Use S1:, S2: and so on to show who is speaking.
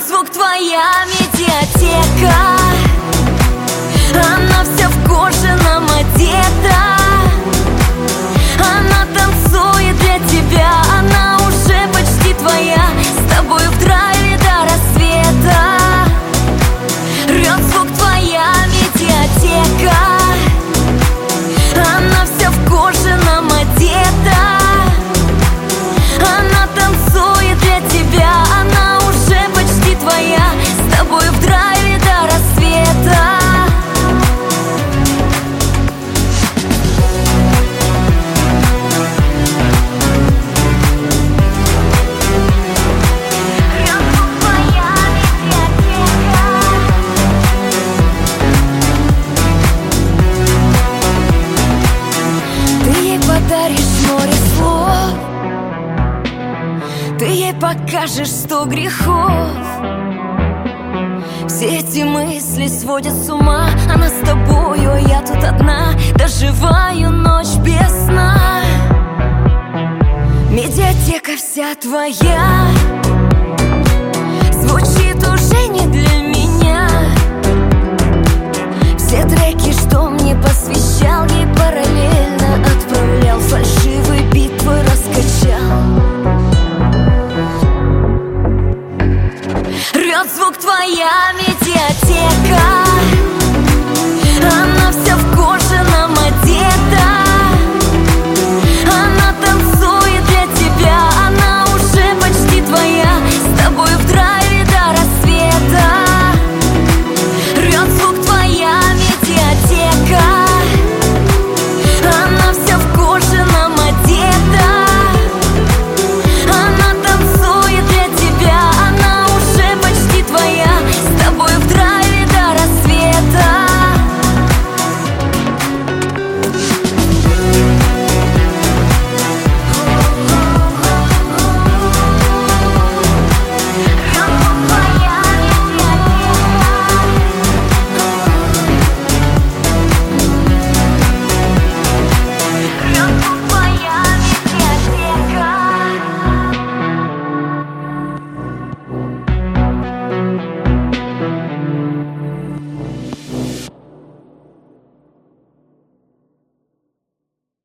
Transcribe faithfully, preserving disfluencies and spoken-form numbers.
S1: звук твоя медиатека. Она вся в кожаном одета. Она танцует для тебя. Она уже почти твоя. С тобою в драйве до рассвета. Рвет звук твоя медиатека. Она вся в кожаном одета. Она танцует для тебя. Она уже почти твоя. С тобою в драйве до рассвета. Ты ей покажешь сто грехов. Все эти мысли сводят с ума. Она с тобою, а я тут одна. Доживаю ночь без сна. Медиатека вся твоя. Звучит уже не для меня. Все треки, что мне посвящал, ей параллельно отправлял. Фальшивый бит твой раскачал. Рвет звук твоя медиатека.